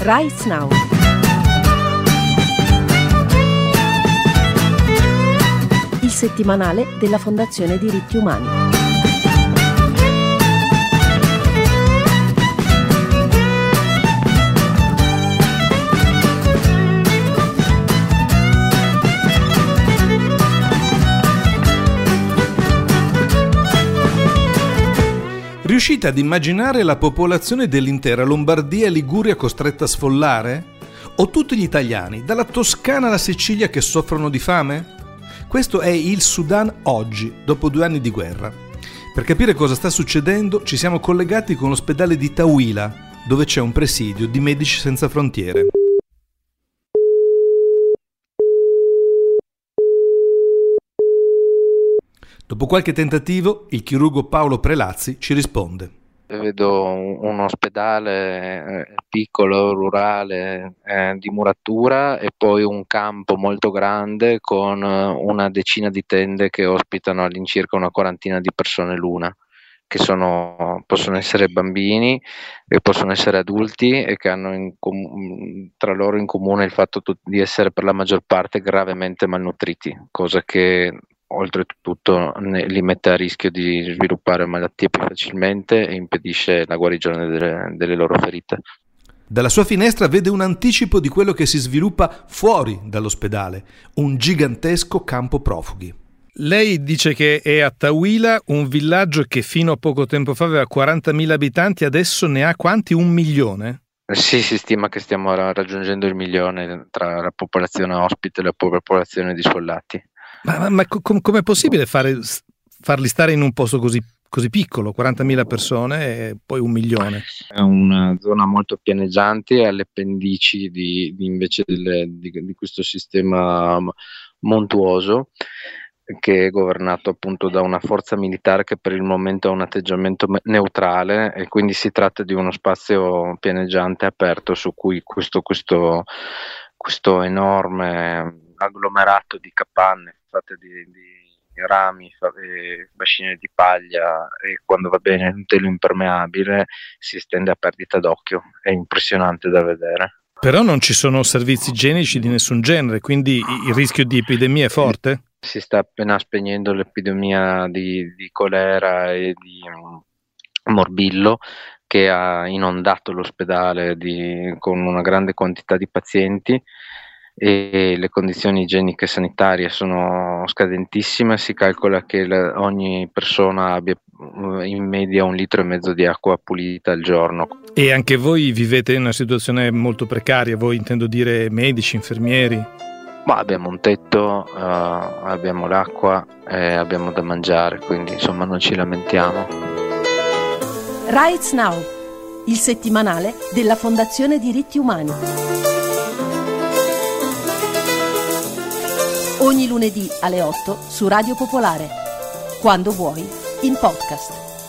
Rights Now. Il settimanale della Fondazione Diritti Umani. Riuscite ad immaginare la popolazione dell'intera Lombardia e Liguria costretta a sfollare? O tutti gli italiani, dalla Toscana alla Sicilia, che soffrono di fame? Questo è il Sudan oggi, dopo 2 anni di guerra. Per capire cosa sta succedendo, ci siamo collegati con l'ospedale di Tawila, dove c'è un presidio di Medici Senza Frontiere. Dopo qualche tentativo, il chirurgo Paolo Prelazzi ci risponde. Vedo un ospedale piccolo, rurale, di muratura, e poi un campo molto grande con una decina di tende che ospitano all'incirca una quarantina di persone l'una, che possono essere bambini, che possono essere adulti e che hanno tra loro in comune il fatto di essere per la maggior parte gravemente malnutriti, cosa che oltretutto li mette a rischio di sviluppare malattie più facilmente e impedisce la guarigione delle loro ferite. Dalla sua finestra vede un anticipo di quello che si sviluppa fuori dall'ospedale, un gigantesco campo profughi. Lei dice che è a Tawila, un villaggio che fino a poco tempo fa aveva 40.000 abitanti, adesso ne ha quanti? 1 milione? Sì, si stima che stiamo raggiungendo il 1 milione tra la popolazione ospite e la popolazione di sfollati. Ma com'è possibile farli stare in un posto così piccolo, 40.000 persone e poi 1 milione? È una zona molto pianeggiante, alle pendici invece di questo sistema montuoso, che è governato appunto da una forza militare che per il momento ha un atteggiamento neutrale, e quindi si tratta di uno spazio pianeggiante aperto su cui questo enorme agglomerato di capanne fatte di rami, bacine di paglia e, quando va bene, un telo impermeabile, si estende a perdita d'occhio. È impressionante da vedere. Però non ci sono servizi igienici di nessun genere, quindi il rischio di epidemia è forte? Si sta appena spegnendo l'epidemia di colera e di morbillo, che ha inondato l'ospedale con una grande quantità di pazienti, e le condizioni igieniche e sanitarie sono scadentissime. Si calcola che ogni persona abbia in media 1,5 litri di acqua pulita al giorno. E anche voi vivete in una situazione molto precaria, voi intendo dire medici, infermieri? Ma abbiamo un tetto, abbiamo l'acqua e abbiamo da mangiare, quindi insomma non ci lamentiamo. Rights Now, il settimanale della Fondazione Diritti Umani. Ogni lunedì alle 8 su Radio Popolare. Quando vuoi, in podcast.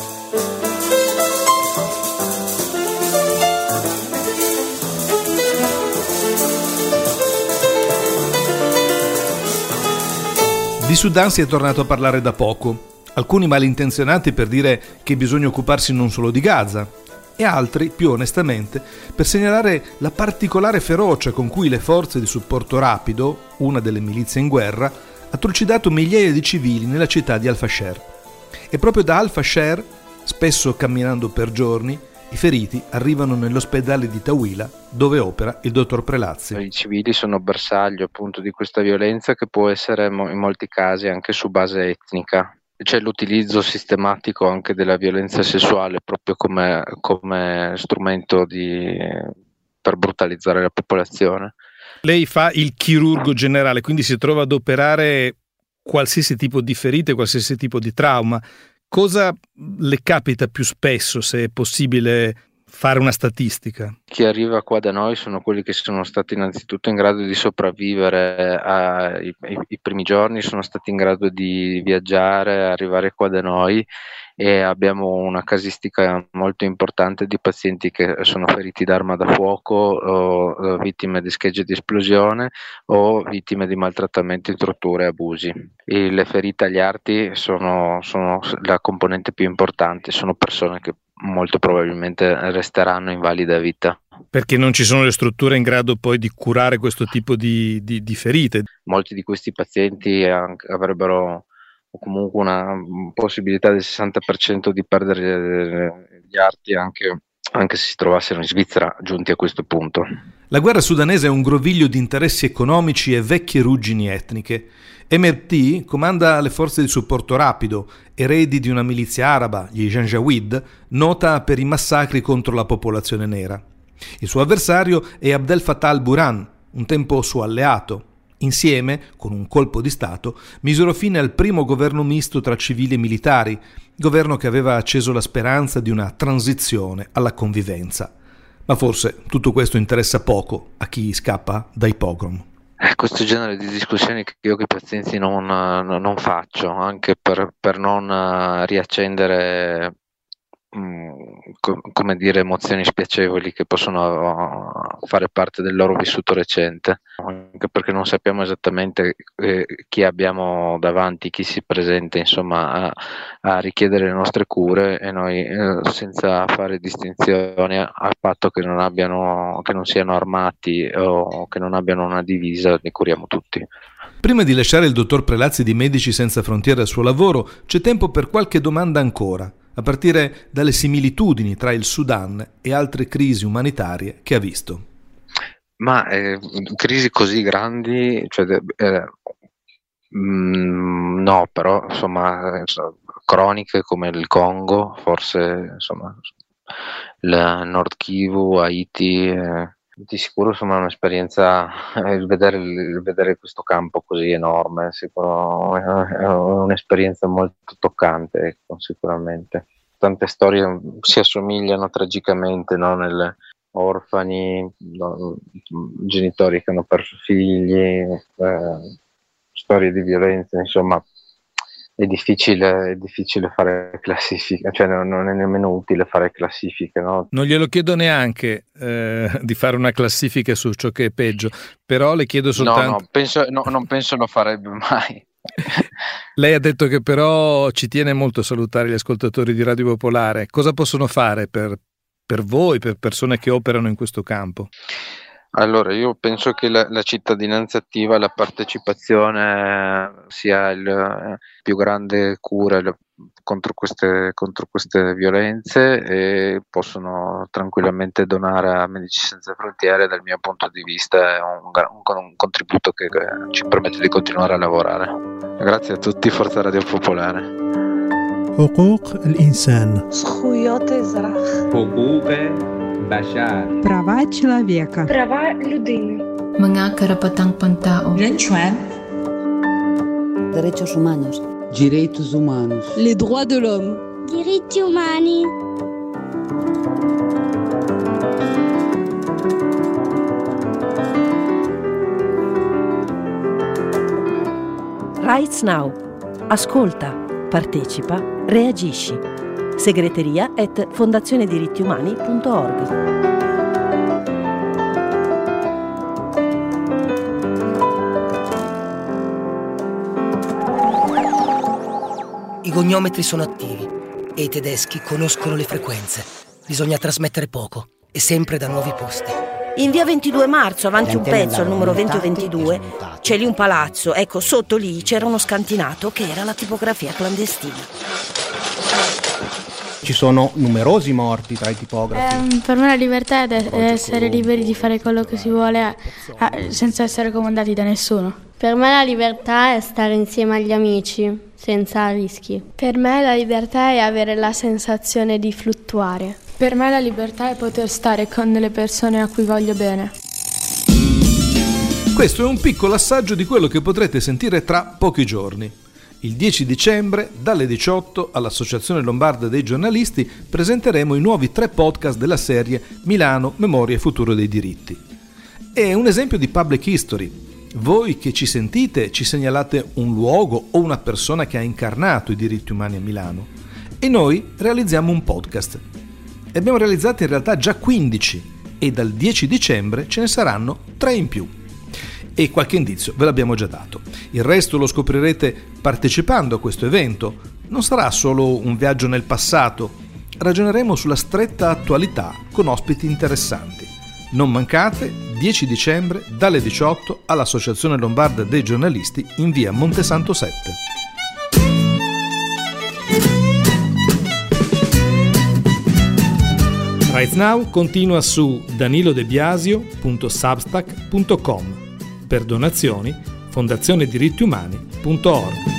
Di Sudan si è tornato a parlare da poco. Alcuni malintenzionati per dire che bisogna occuparsi non solo di Gaza, e altri, più onestamente, per segnalare la particolare ferocia con cui le forze di supporto rapido, una delle milizie in guerra, ha trucidato migliaia di civili nella città di Al-Fasher. E proprio da Al-Fasher, spesso camminando per giorni, i feriti arrivano nell'ospedale di Tawila, dove opera il dottor Prelazzi. I civili sono bersaglio appunto di questa violenza, che può essere in molti casi anche su base etnica. C'è l'utilizzo sistematico anche della violenza sessuale proprio come strumento per brutalizzare la popolazione. Lei fa il chirurgo generale, quindi si trova ad operare qualsiasi tipo di ferite, qualsiasi tipo di trauma. Cosa le capita più spesso, se è possibile fare una statistica? Chi arriva qua da noi sono quelli che sono stati innanzitutto in grado di sopravvivere i primi giorni, sono stati in grado di viaggiare, arrivare qua da noi, e abbiamo una casistica molto importante di pazienti che sono feriti d'arma da fuoco, o vittime di schegge di esplosione, o vittime di maltrattamenti, torture e abusi. E le ferite agli arti sono la componente più importante, sono persone che molto probabilmente resteranno invalide a vita. Perché non ci sono le strutture in grado poi di curare questo tipo di ferite. Molti di questi pazienti avrebbero comunque una possibilità del 60% di perdere gli arti anche se si trovassero in Svizzera, giunti a questo punto. La guerra sudanese è un groviglio di interessi economici e vecchie ruggini etniche. MRT comanda le forze di supporto rapido, eredi di una milizia araba, gli Janjaweed, nota per i massacri contro la popolazione nera. Il suo avversario è Abdel Fattah al-Burhan, un tempo suo alleato. Insieme, con un colpo di Stato, misero fine al primo governo misto tra civili e militari, governo che aveva acceso la speranza di una transizione alla convivenza. Ma forse tutto questo interessa poco a chi scappa dai pogrom. Questo genere di discussioni che io con i pazienti non faccio, anche per non riaccendere come dire, emozioni spiacevoli che possono fare parte del loro vissuto recente, anche perché non sappiamo esattamente chi abbiamo davanti, chi si presenta insomma a richiedere le nostre cure, e noi senza fare distinzioni, a patto che non siano armati o che non abbiano una divisa, li curiamo tutti. Prima di lasciare il dottor Prelazzi di Medici Senza Frontiere al suo lavoro, c'è tempo per qualche domanda ancora, a partire dalle similitudini tra il Sudan e altre crisi umanitarie che ha visto. Ma crisi così grandi, cioè, no, però insomma croniche come il Congo, forse insomma il Nord Kivu, Haiti, di sicuro insomma è un'esperienza, il vedere questo campo così enorme sicuro è un'esperienza molto toccante, ecco, sicuramente. Tante storie si assomigliano tragicamente, no? Nelle orfani, genitori che hanno perso figli, storie di violenza, insomma è difficile fare classifiche, cioè non è nemmeno utile fare classifiche, no? Non glielo chiedo neanche di fare una classifica su ciò che è peggio, però le chiedo soltanto... Non penso lo farebbe mai. Lei ha detto che però ci tiene molto a salutare gli ascoltatori di Radio Popolare. Cosa possono fare per voi, per persone che operano in questo campo? Allora, io penso che la cittadinanza attiva, la partecipazione sia il più grande cura contro queste violenze, e possono tranquillamente donare a Medici Senza Frontiere. Dal mio punto di vista è un contributo che ci permette di continuare a lavorare. Grazie a tutti, Forza Radio Popolare. حقوق الإنسان זכויות אזרח. حقوق بشر. Права человека. Права людини. Mga karapatang-pantao. Derechos humanos. Direitos humanos. Les droits de l'homme. Diritti umani. Rights Now. Ascolta, partecipa, reagisci. segreteria@fondazionedirittiumani.org. I goniometri sono attivi e i tedeschi conoscono le frequenze. Bisogna trasmettere poco e sempre da nuovi posti. In via 22 marzo, avanti un pezzo, al numero 2022, c'è lì un palazzo. Ecco, sotto lì c'era uno scantinato che era la tipografia clandestina. Ci sono numerosi morti tra i tipografi. Per me la libertà è essere liberi di fare quello che si vuole senza essere comandati da nessuno. Per me la libertà è stare insieme agli amici, senza rischi. Per me la libertà è avere la sensazione di fluttuare. Per me la libertà è poter stare con delle persone a cui voglio bene. Questo è un piccolo assaggio di quello che potrete sentire tra pochi giorni. Il 10 dicembre, dalle 18, all'Associazione Lombarda dei Giornalisti presenteremo i nuovi 3 podcast della serie Milano, Memoria e Futuro dei Diritti. È un esempio di public history. Voi che ci sentite ci segnalate un luogo o una persona che ha incarnato i diritti umani a Milano, e noi realizziamo un podcast. Ne abbiamo realizzati in realtà già 15 e dal 10 dicembre ce ne saranno 3 in più. E qualche indizio ve l'abbiamo già dato. Il resto lo scoprirete partecipando a questo evento. Non sarà solo un viaggio nel passato, ragioneremo sulla stretta attualità con ospiti interessanti. Non mancate, 10 dicembre dalle 18 all'Associazione Lombarda dei Giornalisti in via Montesanto 7. Right Now continua su danilodebiasio.substack.com. Per donazioni, fondazionediritti umani.org.